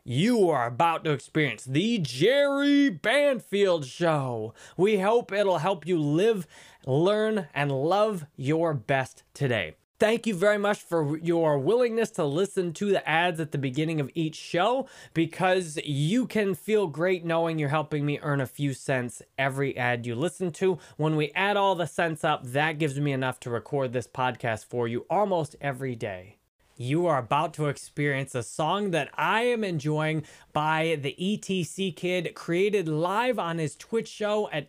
You are about to experience the Jerry Banfield Show. We hope it'll help you live, learn, and love your best today. Thank you very much for your willingness to listen to the ads at the beginning of each show, because you can feel great knowing you're helping me earn a few cents every ad you listen to. When we add all the cents up, that gives me enough to record this podcast for you almost every day. You are about to experience a song that I am enjoying by the ETC Kid, created live on his Twitch show at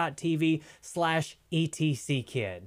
twitch.tv/ETCKid.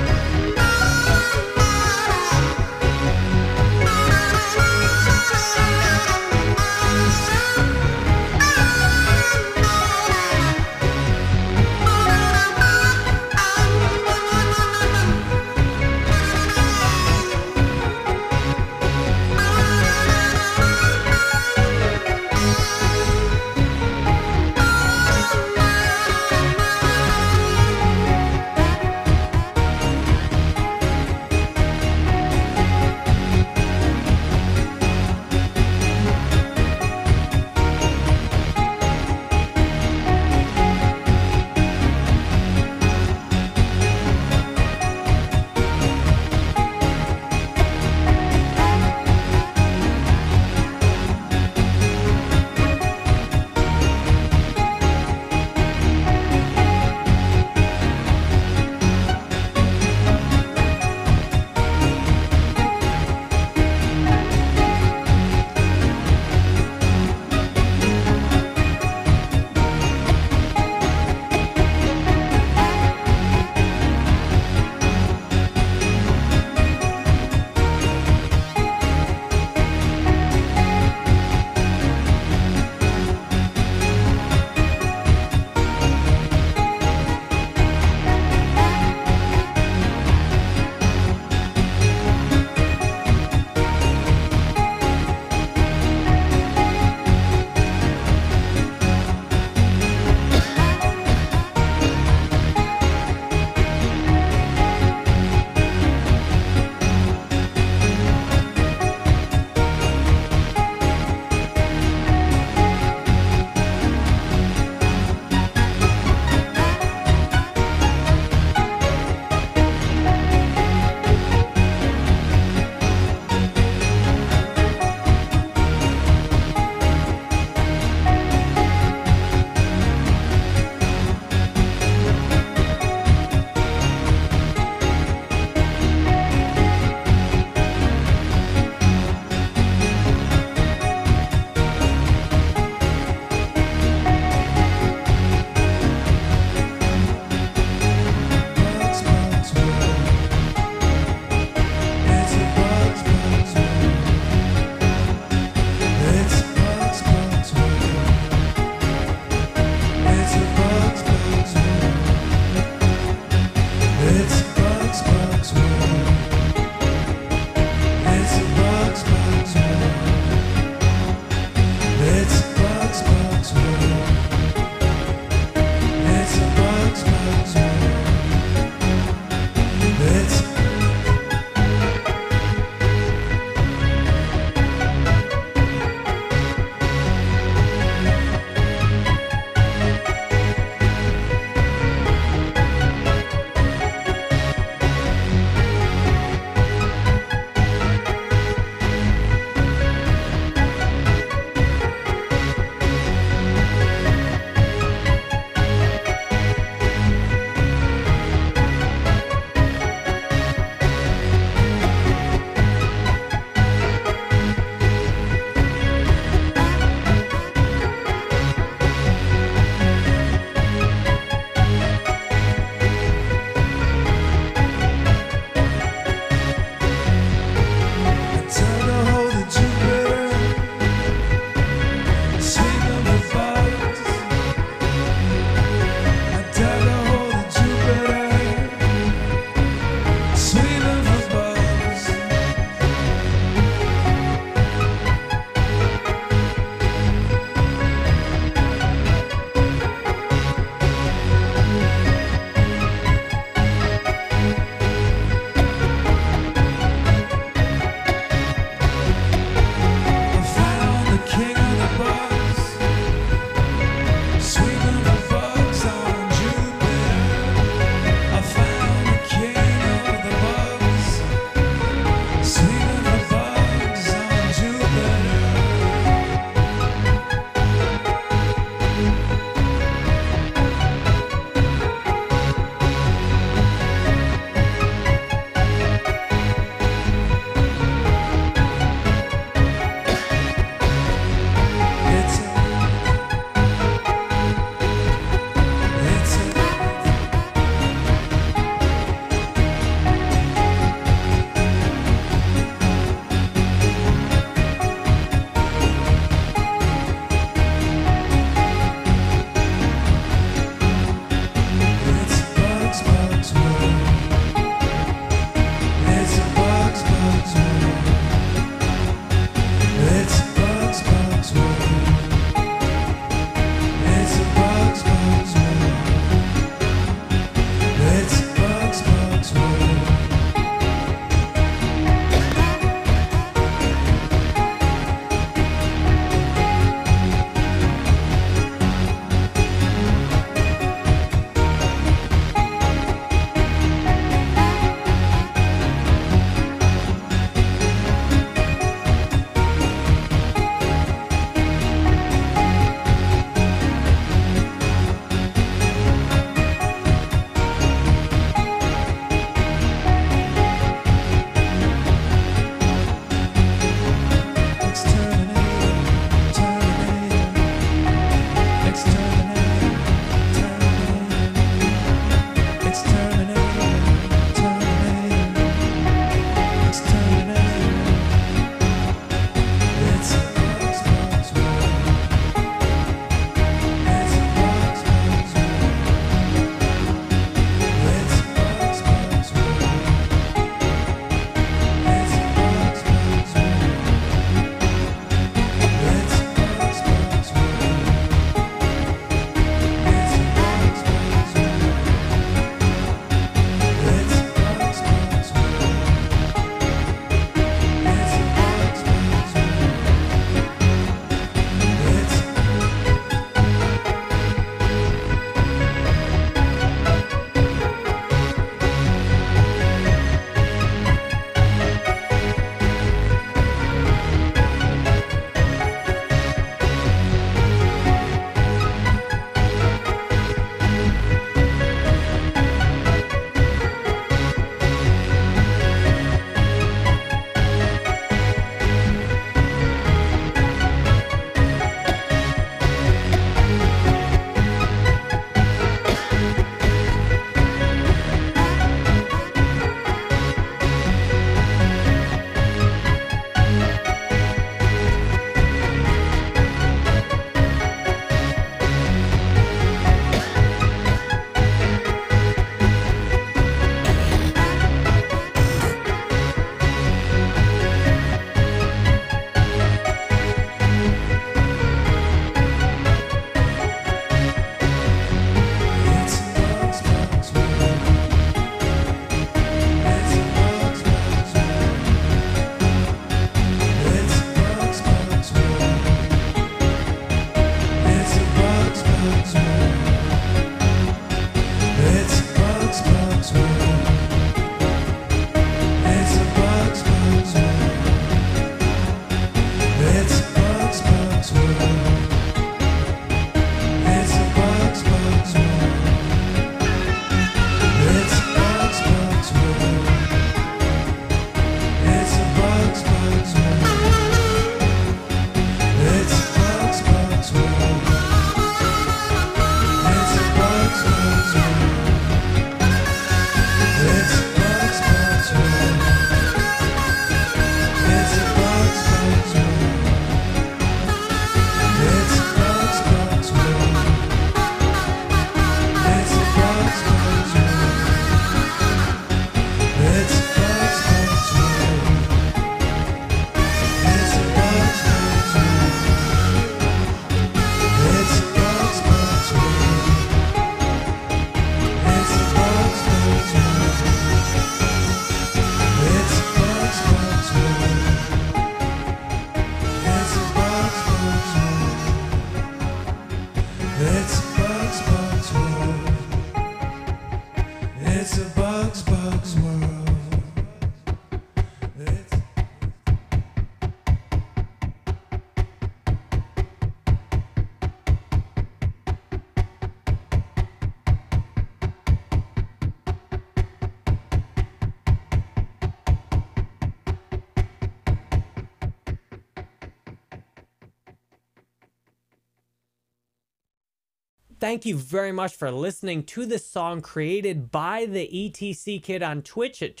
Thank you very much for listening to this song created by the ETC Kid on Twitch at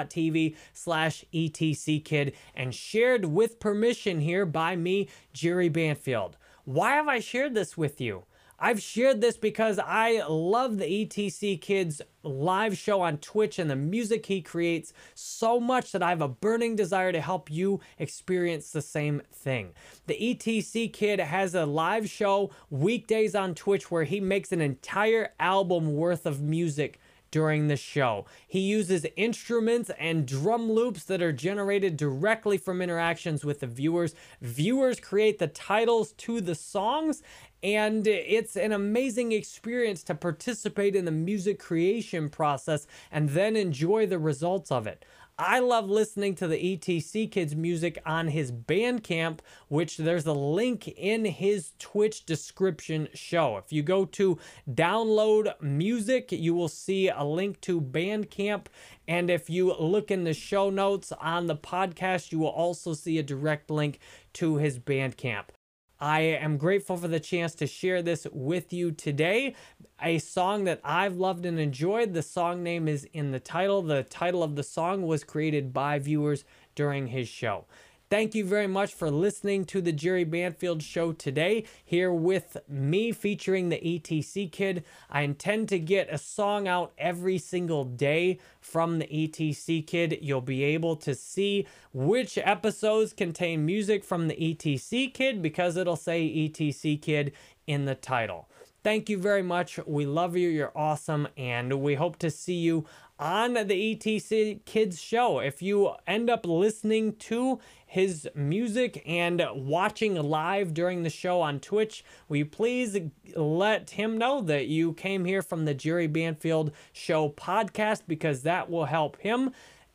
twitch.tv/ETCKid and shared with permission here by me, Jerry Banfield. Why have I shared this with you? I've shared this because I love the ETC Kid's live show on Twitch and the music he creates so much that I have a burning desire to help you experience the same thing. The ETC Kid has a live show weekdays on Twitch where he makes an entire album worth of music during the show. He uses instruments and drum loops that are generated directly from interactions with the viewers. Viewers create the titles to the songs, and it's an amazing experience to participate in the music creation process and then enjoy the results of it. I love listening to the ETC Kid's music on his Bandcamp, which there's a link in his Twitch description show. If you go to download music, you will see a link to Bandcamp. And if you look in the show notes on the podcast, you will also see a direct link to his Bandcamp. I am grateful for the chance to share this with you today. A song that I've loved and enjoyed. The song name is in the title. The title of the song was created by viewers during his show. Thank you very much for listening to the Jerry Banfield Show today, here with me featuring the ETC Kid. I intend to get a song out every single day from the ETC Kid. You'll be able to see which episodes contain music from the ETC Kid because it'll say ETC Kid in the title. Thank you very much. We love you. You're awesome. And we hope to see you on the ETC Kids show. If you end up listening to his music and watching live during the show on Twitch, will you please let him know that you came here from the Jerry Banfield Show podcast, because that will help him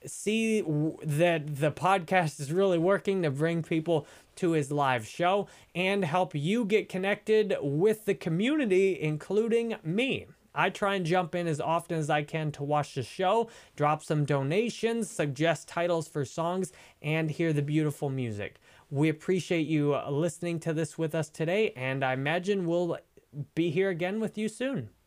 see that the podcast is really working to bring people to his live show and help you get connected with the community, including me. I try and jump in as often as I can to watch the show, drop some donations, suggest titles for songs, and hear the beautiful music. We appreciate you listening to this with us today, and I imagine we'll be here again with you soon.